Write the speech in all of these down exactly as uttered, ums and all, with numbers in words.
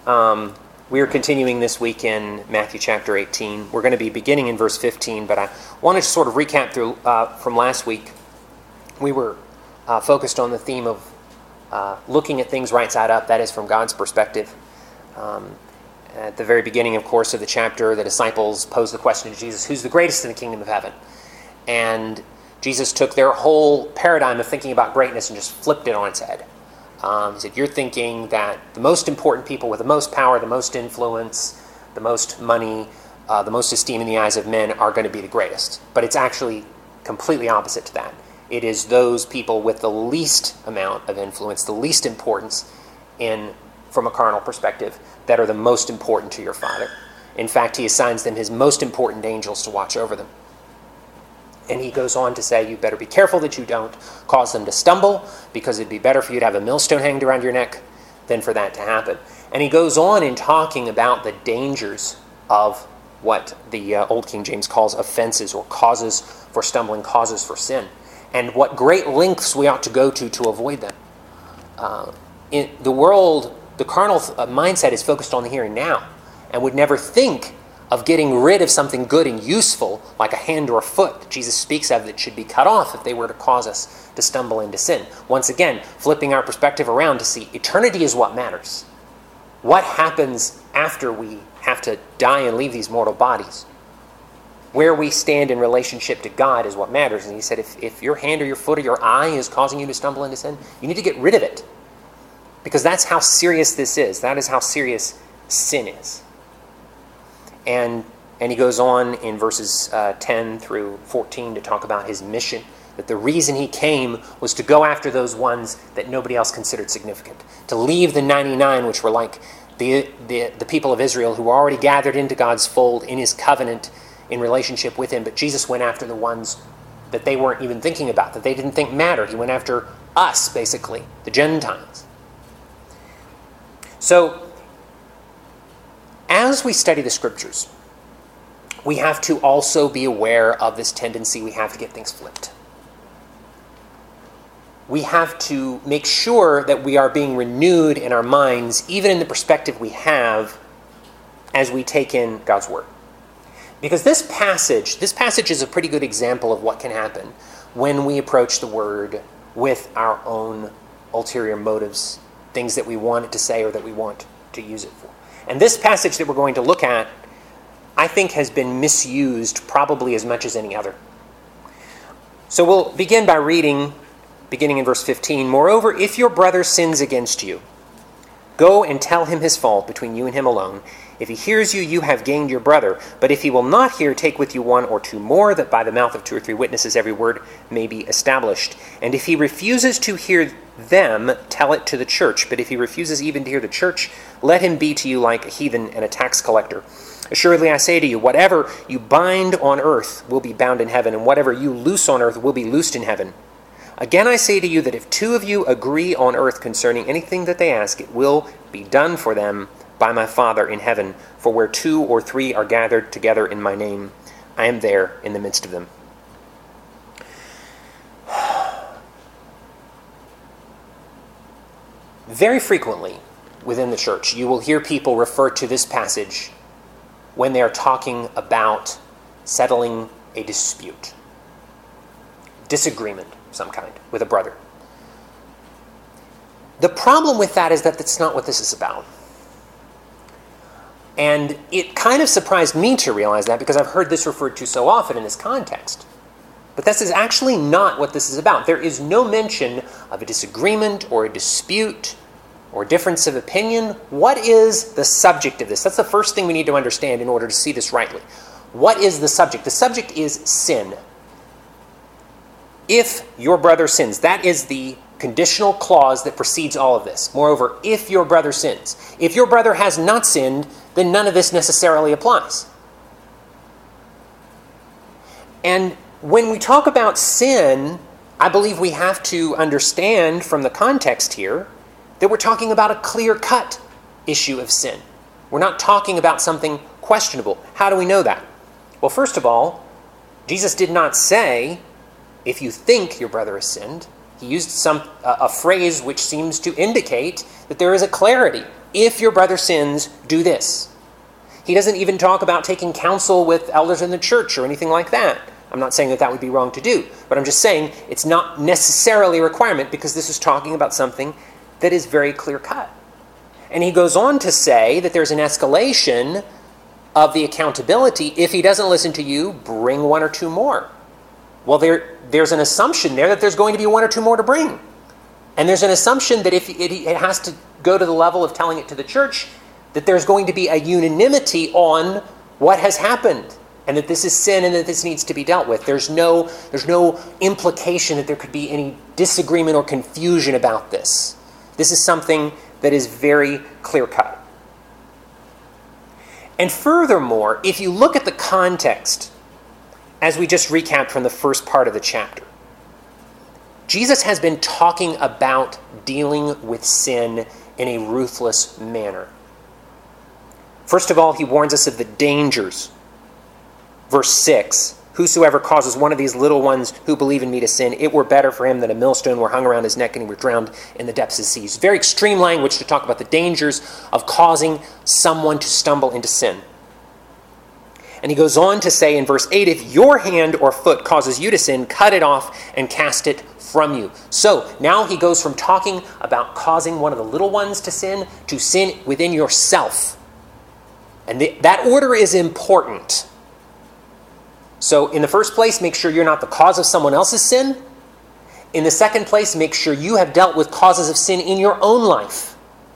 Um, we are continuing this week in Matthew chapter eighteen. We're going to be beginning in verse fifteen, but I wanted to sort of recap through uh, from last week. We were uh, focused on the theme of uh, looking at things right side up, that is from God's perspective. Um, at the very beginning, of course, of the chapter, the disciples posed the question to Jesus, who's the greatest in the kingdom of heaven? And Jesus took their whole paradigm of thinking about greatness and just flipped it on its head. Um, he said, you're thinking that the most important people with the most power, the most influence, the most money, uh, the most esteem in the eyes of men are going to be the greatest. But it's actually completely opposite to that. It is those people with the least amount of influence, the least importance in, from a carnal perspective, that are the most important to your Father. In fact, he assigns them his most important angels to watch over them. And he goes on to say, you better be careful that you don't cause them to stumble, because it'd be better for you to have a millstone hanged around your neck than for that to happen. And he goes on in talking about the dangers of what the uh, Old King James calls offenses, or causes for stumbling, causes for sin, and what great lengths we ought to go to to avoid them. Uh, in the world, the carnal th- uh, mindset is focused on the here and now, and would never think of getting rid of something good and useful, like a hand or a foot that Jesus speaks of that should be cut off if they were to cause us to stumble into sin. Once again, flipping our perspective around to see eternity is what matters. What happens after we have to die and leave these mortal bodies? Where we stand in relationship to God is what matters. And he said, if, if your hand or your foot or your eye is causing you to stumble into sin, you need to get rid of it. Because that's how serious this is. That is how serious sin is. And and he goes on in verses uh, ten through fourteen to talk about his mission, that the reason he came was to go after those ones that nobody else considered significant, to leave the ninety-nine, which were like the, the, the people of Israel who were already gathered into God's fold in his covenant in relationship with him. But Jesus went after the ones that they weren't even thinking about, that they didn't think mattered. He went after us, basically, the Gentiles. So, as we study the Scriptures, we have to also be aware of this tendency we have to get things flipped. We have to make sure that we are being renewed in our minds, even in the perspective we have as we take in God's Word. Because this passage, this passage is a pretty good example of what can happen when we approach the Word with our own ulterior motives, things that we want it to say or that we want to use it for. And this passage that we're going to look at, I think, has been misused probably as much as any other. So we'll begin by reading, beginning in verse fifteen. Moreover, if your brother sins against you, go and tell him his fault between you and him alone. If he hears you, you have gained your brother. But if he will not hear, take with you one or two more, that by the mouth of two or three witnesses every word may be established. And if he refuses to hear them, tell it to the church. But if he refuses even to hear the church, let him be to you like a heathen and a tax collector. Assuredly I say to you, whatever you bind on earth will be bound in heaven, and whatever you loose on earth will be loosed in heaven. Again I say to you that if two of you agree on earth concerning anything that they ask, it will be done for them by my Father in heaven. For where two or three are gathered together in my name, I am there in the midst of them. Very frequently within the church, you will hear people refer to this passage when they are talking about settling a dispute, disagreement of some kind with a brother. The problem with that is that that's not what this is about. And it kind of surprised me to realize that, because I've heard this referred to so often in this context. But this is actually not what this is about. There is no mention of a disagreement or a dispute or difference of opinion. What is the subject of this? That's the first thing we need to understand in order to see this rightly. What is the subject? The subject is sin. If your brother sins, that is the conditional clause that precedes all of this. Moreover, if your brother sins. If your brother has not sinned, then none of this necessarily applies. And when we talk about sin, I believe we have to understand from the context here that we're talking about a clear-cut issue of sin. We're not talking about something questionable. How do we know that? Well, first of all, Jesus did not say, if you think your brother has sinned. He used some uh, a phrase which seems to indicate that there is a clarity if your brother sins, do this. He doesn't even talk about taking counsel with elders in the church or anything like that. I'm not saying that that would be wrong to do, but I'm just saying it's not necessarily a requirement because this is talking about something that is very clear-cut. And he goes on to say that there's an escalation of the accountability. If he doesn't listen to you, bring one or two more. Well, there, there's an assumption there that there's going to be one or two more to bring. And there's an assumption that if it, it has to go to the level of telling it to the church, that there's going to be a unanimity on what has happened and that this is sin and that this needs to be dealt with. There's no, there's no implication that there could be any disagreement or confusion about this. This is something that is very clear-cut. And furthermore, if you look at the context, as we just recapped from the first part of the chapter, Jesus has been talking about dealing with sin in a ruthless manner. First of all, he warns us of the dangers. Verse six, whosoever causes one of these little ones who believe in me to sin, it were better for him that a millstone were hung around his neck and he were drowned in the depths of the seas. Very extreme language to talk about the dangers of causing someone to stumble into sin. And he goes on to say in verse eight, if your hand or foot causes you to sin, cut it off and cast it from you. So now he goes from talking about causing one of the little ones to sin to sin within yourself. And the, that order is important. So in the first place, make sure you're not the cause of someone else's sin. In the second place, make sure you have dealt with causes of sin in your own life.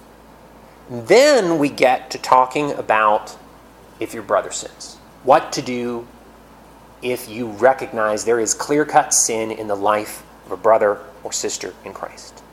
Then we get to talking about if your brother sins. What to do if you recognize there is clear-cut sin in the life of a brother or sister in Christ.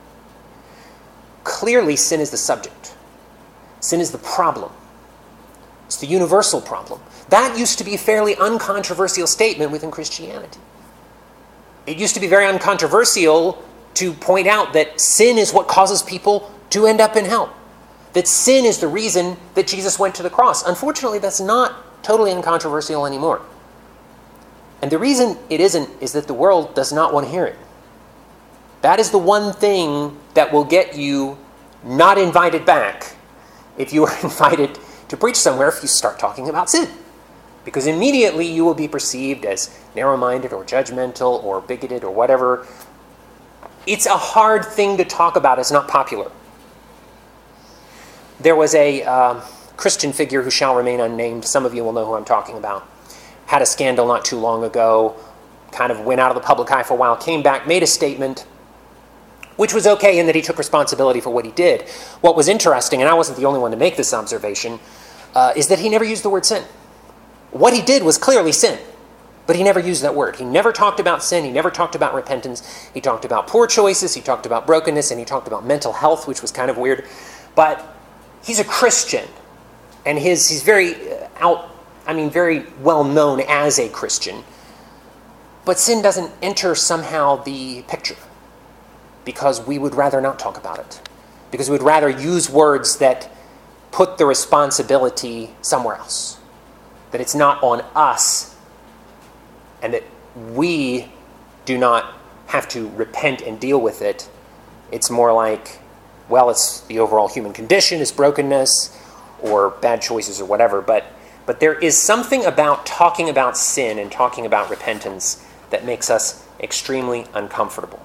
Clearly, sin is the subject. Sin is the problem. It's the universal problem. That used to be a fairly uncontroversial statement within Christianity. It used to be very uncontroversial to point out that sin is what causes people to end up in hell. That sin is the reason that Jesus went to the cross. Unfortunately, that's not totally uncontroversial anymore. And the reason it isn't is that the world does not want to hear it. That is the one thing that will get you not invited back if you are invited to preach somewhere if you start talking about sin. Because immediately you will be perceived as narrow-minded or judgmental or bigoted or whatever. It's a hard thing to talk about. It's not popular. There was a uh, Christian figure who shall remain unnamed. Some of you will know who I'm talking about. Had a scandal not too long ago. Kind of went out of the public eye for a while. Came back, made a statement, which was okay in that he took responsibility for what he did. What was interesting, and I wasn't the only one to make this observation, uh, is that he never used the word sin. What he did was clearly sin, but he never used that word. He never talked about sin. He never talked about repentance. He talked about poor choices. He talked about brokenness, and he talked about mental health, which was kind of weird. But he's a Christian, and his he's very out. I mean, very well known as a Christian. But sin doesn't enter somehow the picture because we would rather not talk about it, because we would rather use words that put the responsibility somewhere else. That it's not on us, and that we do not have to repent and deal with it. It's more like, well, it's the overall human condition, it's brokenness, or bad choices, or whatever. But, but there is something about talking about sin and talking about repentance that makes us extremely uncomfortable.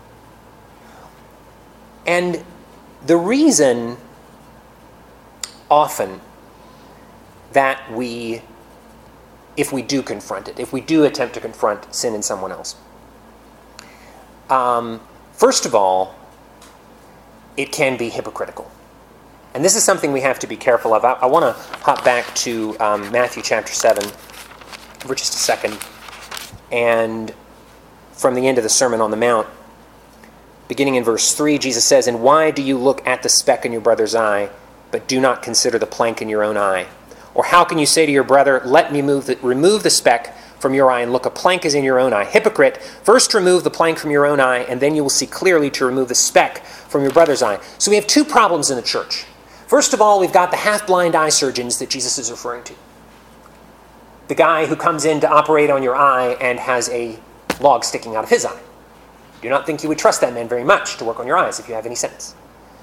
And the reason often that we, if we do confront it, if we do attempt to confront sin in someone else, um, first of all, it can be hypocritical. And this is something we have to be careful of. I, I want to hop back to um, Matthew chapter seven for just a second. And from the end of the Sermon on the Mount, beginning in verse three, Jesus says, "And why do you look at the speck in your brother's eye, but do not consider the plank in your own eye? Or how can you say to your brother, let me move the, remove the speck from your eye, and look, a plank is in your own eye? Hypocrite, first remove the plank from your own eye, and then you will see clearly to remove the speck from your brother's eye." So we have two problems in the church. First of all, we've got the half-blind eye surgeons that Jesus is referring to. The guy who comes in to operate on your eye and has a log sticking out of his eye. Do not think you would trust that man very much to work on your eyes if you have any sense.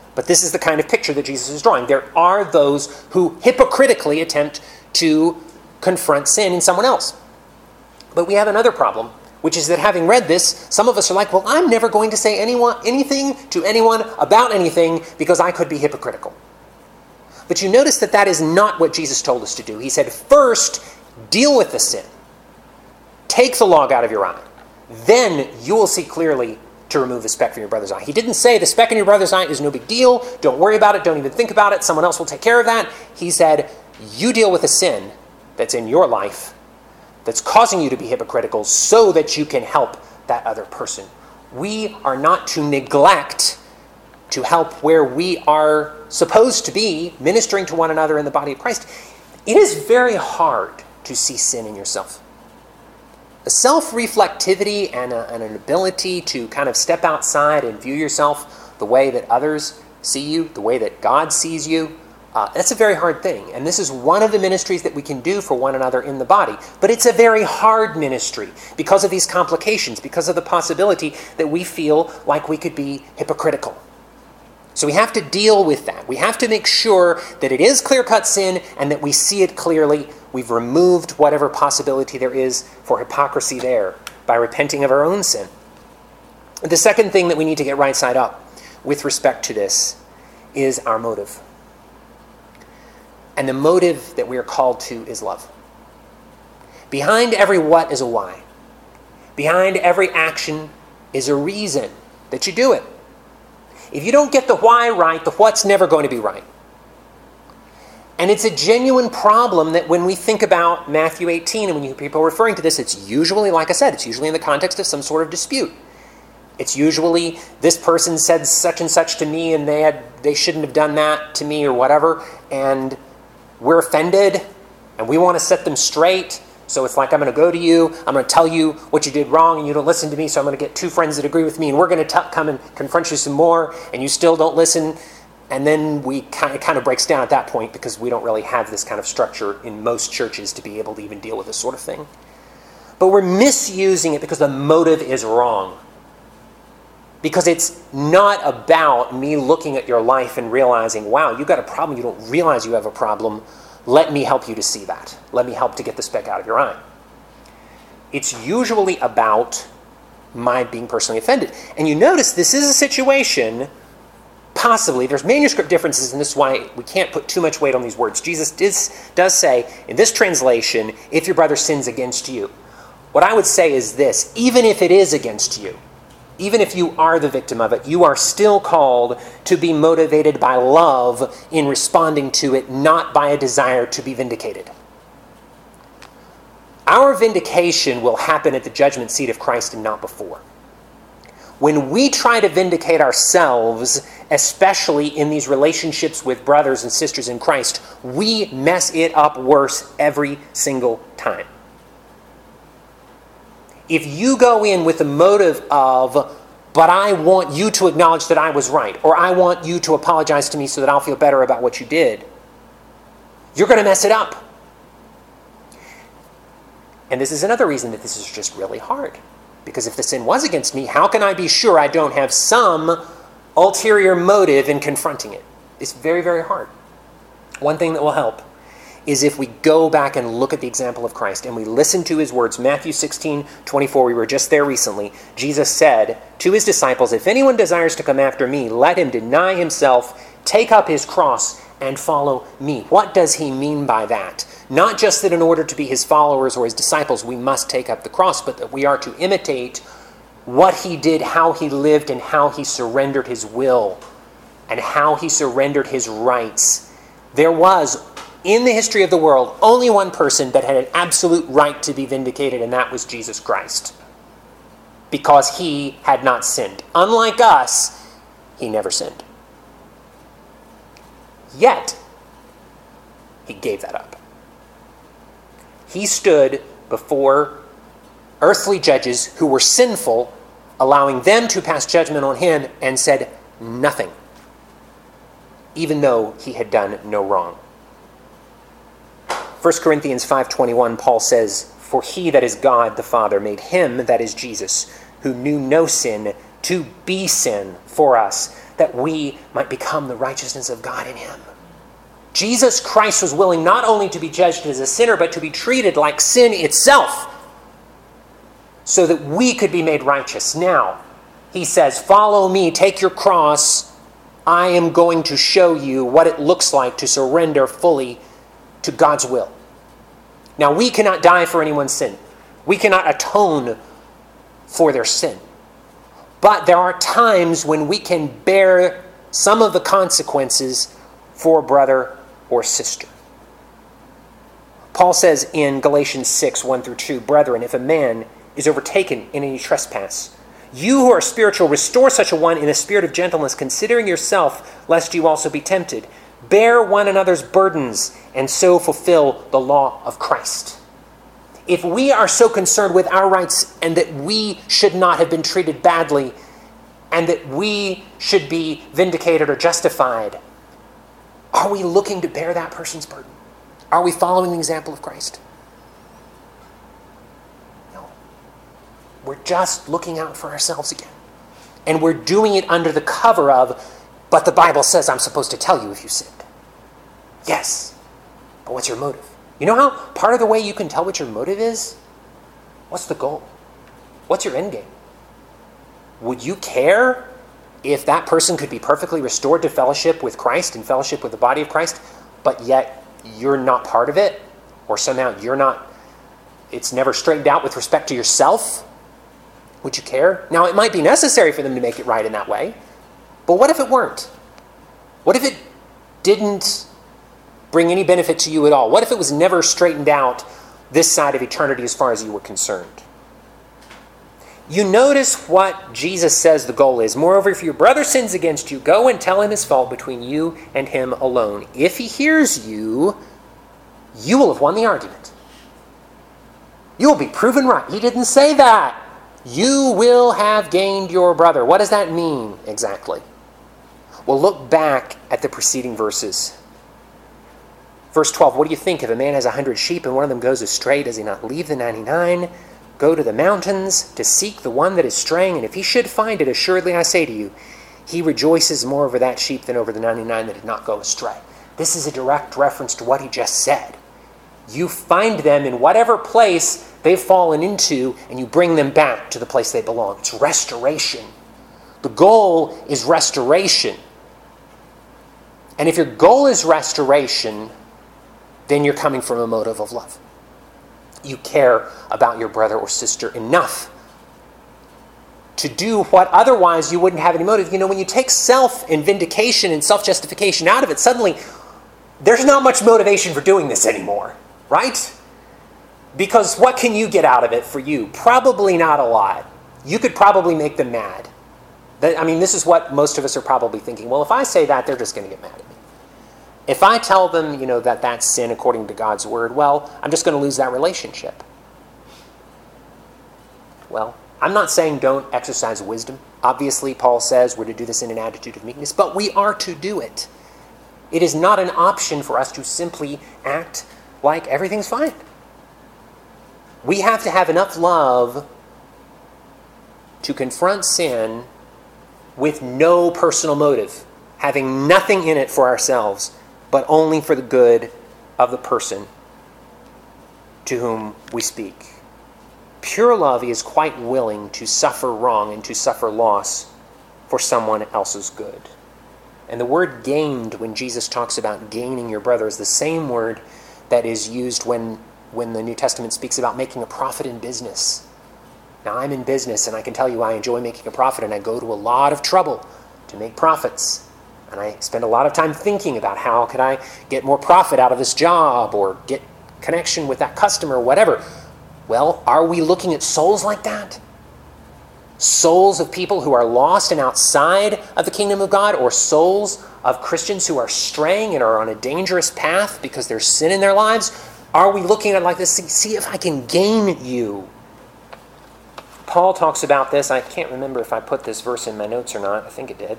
But this is the kind of picture that Jesus is drawing. There are those who hypocritically attempt to confront sin in someone else. But we have another problem, which is that having read this, some of us are like, well, I'm never going to say anyone anything to anyone about anything because I could be hypocritical. But you notice that that is not what Jesus told us to do. He said, first, deal with the sin. Take the log out of your eye. Then you will see clearly to remove the speck from your brother's eye. He didn't say the speck in your brother's eye is no big deal. Don't worry about it. Don't even think about it. Someone else will take care of that. He said, you deal with the sin that's in your life that's causing you to be hypocritical so that you can help that other person. We are not to neglect to help where we are supposed to be ministering to one another in the body of Christ. It is very hard to see sin in yourself. A self-reflectivity and, a, and an ability to kind of step outside and view yourself the way that others see you, the way that God sees you, uh, that's a very hard thing. And this is one of the ministries that we can do for one another in the body. But it's a very hard ministry because of these complications, because of the possibility that we feel like we could be hypocritical. So we have to deal with that. We have to make sure that it is clear-cut sin and that we see it clearly. We've removed whatever possibility there is for hypocrisy there by repenting of our own sin. The second thing that we need to get right side up with respect to this is our motive. And the motive that we are called to is love. Behind every what is a why. Behind every action is a reason that you do it. If you don't get the why right, the what's never going to be right. And it's a genuine problem that when we think about Matthew eighteen, and when you hear people referring to this, it's usually, like I said, it's usually in the context of some sort of dispute. It's usually, this person said such and such to me, and they had they shouldn't have done that to me, or whatever, and we're offended, and we want to set them straight. So it's like, I'm going to go to you, I'm going to tell you what you did wrong, and you don't listen to me, so I'm going to get two friends that agree with me, and we're going to come and confront you some more, and you still don't listen. And then we kind of, it kind of breaks down at that point because we don't really have this kind of structure in most churches to be able to even deal with this sort of thing. But we're misusing it because the motive is wrong. Because it's not about me looking at your life and realizing, wow, you've got a problem, you don't realize you have a problem. Let me help you to see that. Let me help to get the speck out of your eye. It's usually about my being personally offended. And you notice this is a situation, possibly, there's manuscript differences, and this is why we can't put too much weight on these words. Jesus does, does say, in this translation, if your brother sins against you. What I would say is this, even if it is against you, even if you are the victim of it, you are still called to be motivated by love in responding to it, not by a desire to be vindicated. Our vindication will happen at the judgment seat of Christ and not before. When we try to vindicate ourselves, especially in these relationships with brothers and sisters in Christ, we mess it up worse every single time. If you go in with the motive of, but I want you to acknowledge that I was right, or I want you to apologize to me so that I'll feel better about what you did, you're going to mess it up. And this is another reason that this is just really hard. Because if the sin was against me, how can I be sure I don't have some ulterior motive in confronting it? It's very, very hard. One thing that will help is if we go back and look at the example of Christ and we listen to his words. Matthew sixteen twenty-four, we were just there recently. Jesus said to his disciples, if anyone desires to come after me, let him deny himself, take up his cross, and follow me. What does he mean by that? Not just that in order to be his followers or his disciples, we must take up the cross, but that we are to imitate what he did, how he lived, and how he surrendered his will, and how he surrendered his rights. There was, in the history of the world, only one person that had an absolute right to be vindicated, and that was Jesus Christ. Because he had not sinned. Unlike us, he never sinned. Yet, he gave that up. He stood before earthly judges who were sinful, allowing them to pass judgment on him, and said nothing, even though he had done no wrong. First Corinthians five twenty-one, Paul says, for he that is God the Father made him, that is Jesus, who knew no sin, to be sin for us, that we might become the righteousness of God in him. Jesus Christ was willing not only to be judged as a sinner, but to be treated like sin itself, so that we could be made righteous. Now, he says, follow me, take your cross. I am going to show you what it looks like to surrender fully to God's will. Now, we cannot die for anyone's sin. We cannot atone for their sin. But there are times when we can bear some of the consequences for a brother or sister. Paul says in Galatians six, one through two, brethren, if a man is overtaken in any trespass, you who are spiritual, restore such a one in a spirit of gentleness, considering yourself, lest you also be tempted. Bear one another's burdens, and so fulfill the law of Christ. If we are so concerned with our rights and that we should not have been treated badly and that we should be vindicated or justified, are we looking to bear that person's burden? Are we following the example of Christ? No. We're just looking out for ourselves again. And we're doing it under the cover of, but the Bible says I'm supposed to tell you if you sinned. Yes. But what's your motive? You know how part of the way you can tell what your motive is? What's the goal? What's your end game? Would you care if that person could be perfectly restored to fellowship with Christ and fellowship with the body of Christ, but yet you're not part of it? Or somehow you're not, it's never straightened out with respect to yourself? Would you care? Now, it might be necessary for them to make it right in that way, but what if it weren't? What if it didn't bring any benefit to you at all? What if it was never straightened out this side of eternity as far as you were concerned? You notice what Jesus says the goal is. Moreover, if your brother sins against you, go and tell him his fault between you and him alone. If he hears you, you will have won the argument. You will be proven right. He didn't say that. You will have gained your brother. What does that mean exactly? Well, look back at the preceding verses. Verse twelve, what do you think? If a man has a hundred sheep and one of them goes astray, does he not leave the ninety-nine, go to the mountains to seek the one that is straying? And if he should find it, assuredly I say to you, he rejoices more over that sheep than over the ninety-nine that did not go astray. This is a direct reference to what he just said. You find them in whatever place they've fallen into, and you bring them back to the place they belong. It's restoration. The goal is restoration. And if your goal is restoration, then you're coming from a motive of love. You care about your brother or sister enough to do what otherwise you wouldn't have any motive. You know, when you take self and vindication and self-justification out of it, suddenly there's not much motivation for doing this anymore, right? Because what can you get out of it for you? Probably not a lot. You could probably make them mad. I mean, this is what most of us are probably thinking. Well, if I say that, they're just going to get mad at me. If I tell them, you know, that that's sin according to God's word, well, I'm just going to lose that relationship. Well, I'm not saying don't exercise wisdom. Obviously, Paul says we're to do this in an attitude of meekness, but we are to do it. It is not an option for us to simply act like everything's fine. We have to have enough love to confront sin with no personal motive, having nothing in it for ourselves, but only for the good of the person to whom we speak. Pure love is quite willing to suffer wrong and to suffer loss for someone else's good. And the word gained, when Jesus talks about gaining your brother, is the same word that is used when, when the New Testament speaks about making a profit in business. Now, I'm in business, and I can tell you I enjoy making a profit, and I go to a lot of trouble to make profits. And I spend a lot of time thinking about how could I get more profit out of this job or get connection with that customer or whatever. Well, are we looking at souls like that? Souls of people who are lost and outside of the kingdom of God, or souls of Christians who are straying and are on a dangerous path because there's sin in their lives? Are we looking at it like this? See, see if I can gain you. Paul talks about this. I can't remember if I put this verse in my notes or not. I think it did.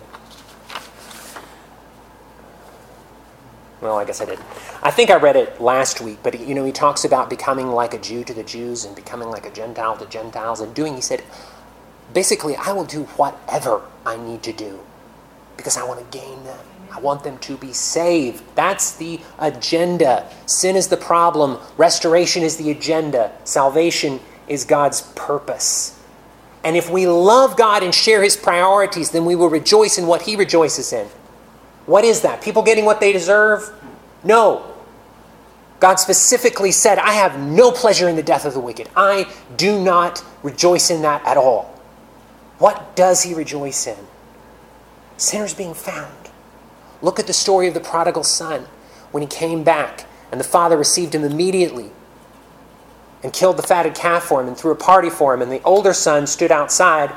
Well, I guess I didn't. I think I read it last week, but you know, he talks about becoming like a Jew to the Jews and becoming like a Gentile to Gentiles and doing, he said, basically, I will do whatever I need to do because I want to gain them. I want them to be saved. That's the agenda. Sin is the problem. Restoration is the agenda. Salvation is God's purpose. And if we love God and share his priorities, then we will rejoice in what he rejoices in. What is that? People getting what they deserve? No. God specifically said, I have no pleasure in the death of the wicked. I do not rejoice in that at all. What does he rejoice in? Sinners being found. Look at the story of the prodigal son when he came back and the father received him immediately and killed the fatted calf for him and threw a party for him, and the older son stood outside.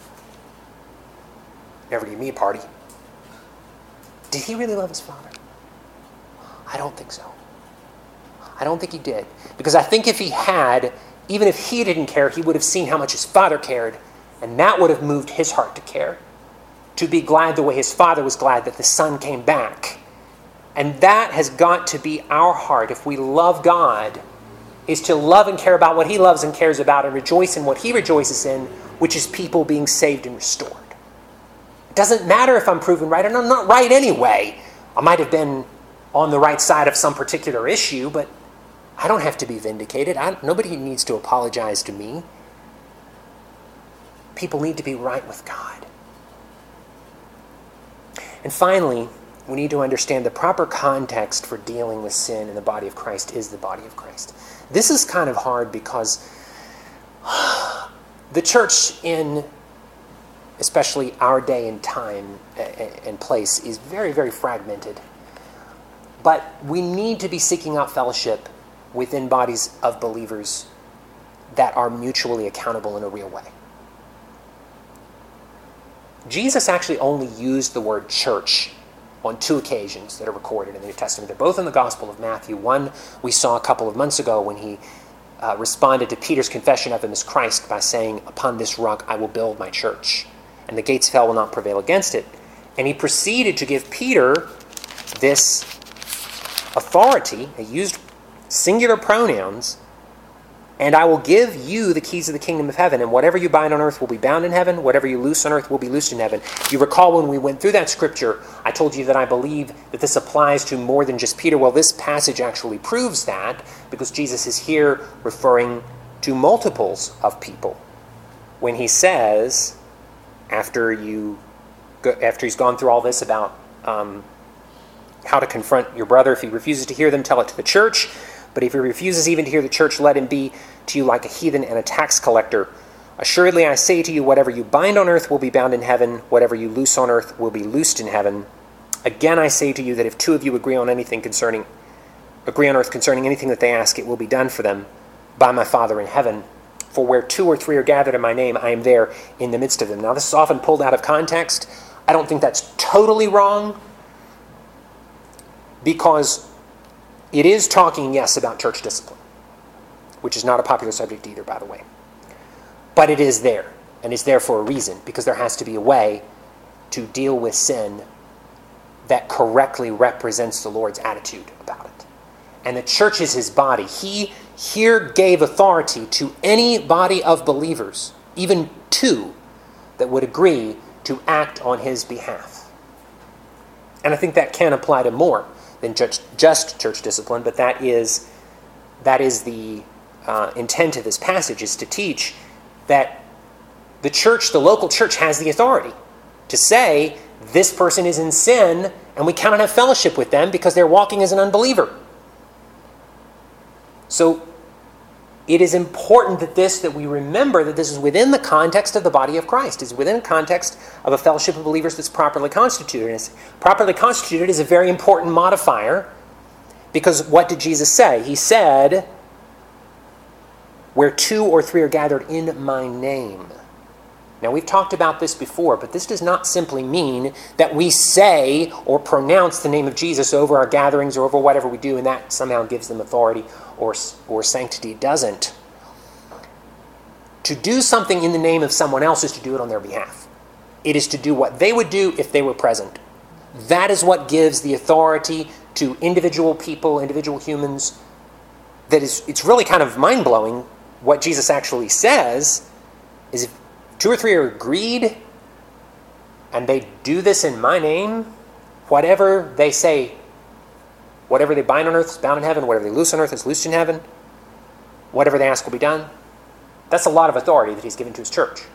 Never gave me a party. Did he really love his father? I don't think so. I don't think he did. Because I think if he had, even if he didn't care, he would have seen how much his father cared, and that would have moved his heart to care. To be glad the way his father was glad that the son came back. And that has got to be our heart if we love God, is to love and care about what he loves and cares about and rejoice in what he rejoices in, which is people being saved and restored. It doesn't matter if I'm proven right, and I'm not right anyway. I might have been on the right side of some particular issue, but I don't have to be vindicated. I, nobody needs to apologize to me. People need to be right with God. And finally, we need to understand the proper context for dealing with sin in the body of Christ is the body of Christ. This is kind of hard because the church in especially our day and time and place is very, very fragmented. But we need to be seeking out fellowship within bodies of believers that are mutually accountable in a real way. Jesus actually only used the word church on two occasions that are recorded in the New Testament. They're both in the Gospel of Matthew. One we saw a couple of months ago when he uh, responded to Peter's confession of him as Christ by saying, upon this rock I will build my church, and the gates of hell will not prevail against it. And he proceeded to give Peter this authority. He used singular pronouns. And I will give you the keys of the kingdom of heaven, and whatever you bind on earth will be bound in heaven, whatever you loose on earth will be loosed in heaven. You recall when we went through that scripture, I told you that I believe that this applies to more than just Peter. Well, this passage actually proves that, because Jesus is here referring to multiples of people. When he says, after you, after he's gone through all this about um, how to confront your brother if he refuses to hear them, tell it to the church. But if he refuses even to hear the church, let him be to you like a heathen and a tax collector. Assuredly, I say to you, whatever you bind on earth will be bound in heaven. Whatever you loose on earth will be loosed in heaven. Again, I say to you that if two of you agree on anything concerning, agree on earth concerning anything that they ask, it will be done for them by my Father in heaven. For where two or three are gathered in my name, I am there in the midst of them. Now, this is often pulled out of context. I don't think that's totally wrong, because it is talking, yes, about church discipline, which is not a popular subject either, by the way. But it is there, and it's there for a reason, because there has to be a way to deal with sin that correctly represents the Lord's attitude about it. And the church is his body. He here gave authority to any body of believers, even two, that would agree to act on his behalf. And I think that can apply to more than just, just church discipline, but that is that is the uh, intent of this passage, is to teach that the church, the local church, has the authority to say this person is in sin and we cannot have fellowship with them because they're walking as an unbeliever. So it is important that this, that we remember that this is within the context of the body of Christ. It's within the context of a fellowship of believers that's properly constituted. And it's properly constituted is a very important modifier, because what did Jesus say? He said, where two or three are gathered in my name. Now, we've talked about this before, but this does not simply mean that we say or pronounce the name of Jesus over our gatherings or over whatever we do, and that somehow gives them authority or, or sanctity. It doesn't. To do something in the name of someone else is to do it on their behalf. It is to do what they would do if they were present. That is what gives the authority to individual people, individual humans. That is, it's really kind of mind-blowing what Jesus actually says is if two or three are agreed and they do this in my name, whatever they say, whatever they bind on earth is bound in heaven, whatever they loose on earth is loosed in heaven, whatever they ask will be done. That's a lot of authority that he's given to his church.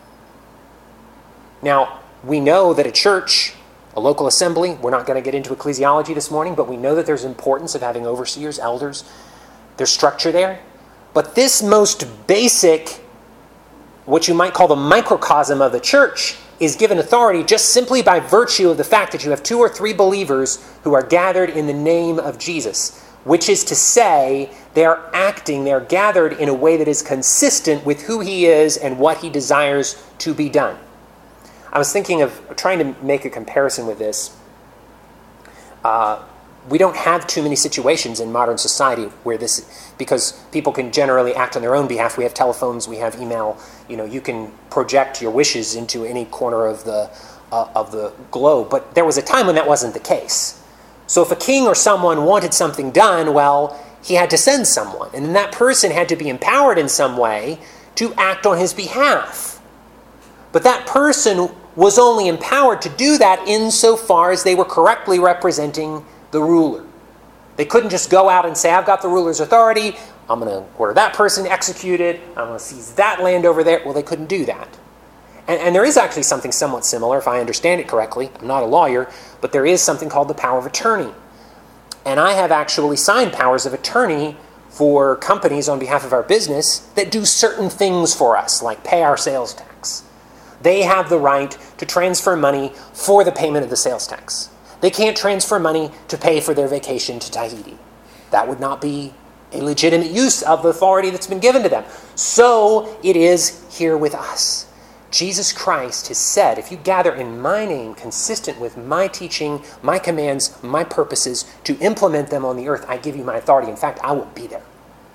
Now, we know that a church, a local assembly, we're not going to get into ecclesiology this morning, but we know that there's importance of having overseers, elders, there's structure there. But this most basic, what you might call the microcosm of the church, is given authority just simply by virtue of the fact that you have two or three believers who are gathered in the name of Jesus, which is to say they are acting, they are gathered in a way that is consistent with who he is and what he desires to be done. I was thinking of trying to make a comparison with this. Uh, we don't have too many situations in modern society where this, because people can generally act on their own behalf. We have telephones, we have email. You know, you can project your wishes into any corner of the uh, of the globe. But there was a time when that wasn't the case. So if a king or someone wanted something done, well, he had to send someone, and then that person had to be empowered in some way to act on his behalf. But that person was only empowered to do that insofar as they were correctly representing the ruler. They couldn't just go out and say, I've got the ruler's authority, I'm going to order that person executed, I'm going to seize that land over there. Well, they couldn't do that. And, and there is actually something somewhat similar, if I understand it correctly. I'm not a lawyer, but there is something called the power of attorney. And I have actually signed powers of attorney for companies on behalf of our business that do certain things for us, like pay our sales tax. They have the right to transfer money for the payment of the sales tax. They can't transfer money to pay for their vacation to Tahiti. That would not be a legitimate use of the authority that's been given to them. So it is here with us. Jesus Christ has said, if you gather in my name, consistent with my teaching, my commands, my purposes, to implement them on the earth, I give you my authority. In fact, I will be there.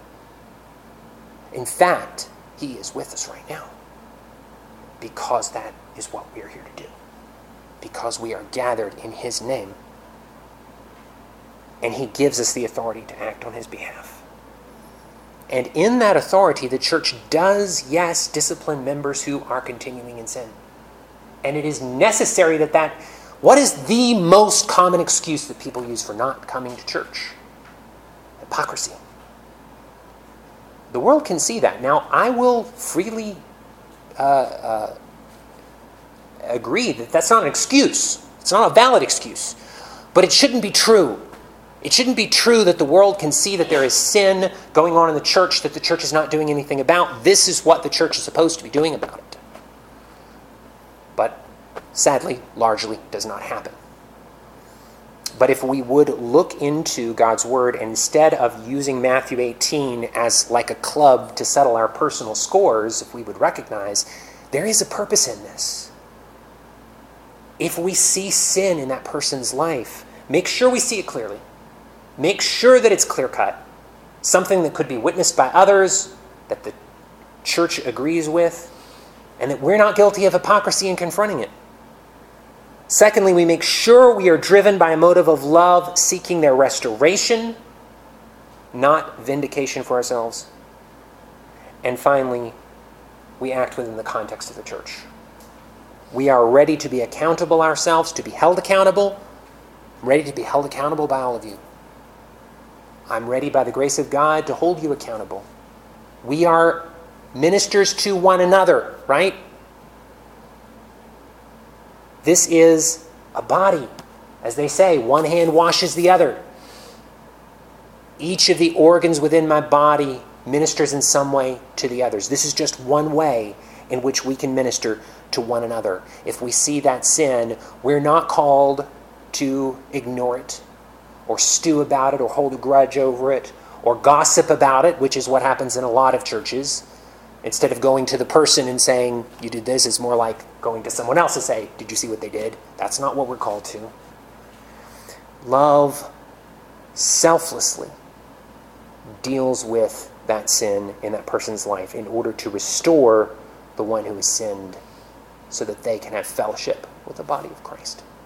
In fact, he is with us right now. Because that is what we are here to do. Because we are gathered in his name. And he gives us the authority to act on his behalf. And in that authority, the church does, yes, discipline members who are continuing in sin. And it is necessary that that... What is the most common excuse that people use for not coming to church? Hypocrisy. The world can see that. Now, I will freely uh, uh, agree that that's not an excuse. It's not a valid excuse. But it shouldn't be true. It shouldn't be true that the world can see that there is sin going on in the church that the church is not doing anything about. This is what the church is supposed to be doing about it. But sadly, largely does not happen. But if we would look into God's word, and instead of using Matthew eighteen as like a club to settle our personal scores, if we would recognize there is a purpose in this. If we see sin in that person's life, make sure we see it clearly. Make sure that it's clear-cut. Something that could be witnessed by others, that the church agrees with, and that we're not guilty of hypocrisy in confronting it. Secondly, we make sure we are driven by a motive of love, seeking their restoration, not vindication for ourselves. And finally, we act within the context of the church. We are ready to be accountable ourselves, to be held accountable. I'm ready to be held accountable by all of you. I'm ready by the grace of God to hold you accountable. We are ministers to one another, right? This is a body. As they say, one hand washes the other. Each of the organs within my body ministers in some way to the others. This is just one way in which we can minister to one another. If we see that sin, we're not called to ignore it, or stew about it, or hold a grudge over it, or gossip about it, which is what happens in a lot of churches. Instead of going to the person and saying, you did this, it's more like going to someone else and say, did you see what they did? That's not what we're called to. Love selflessly deals with that sin in that person's life in order to restore the one who has sinned so that they can have fellowship with the body of Christ.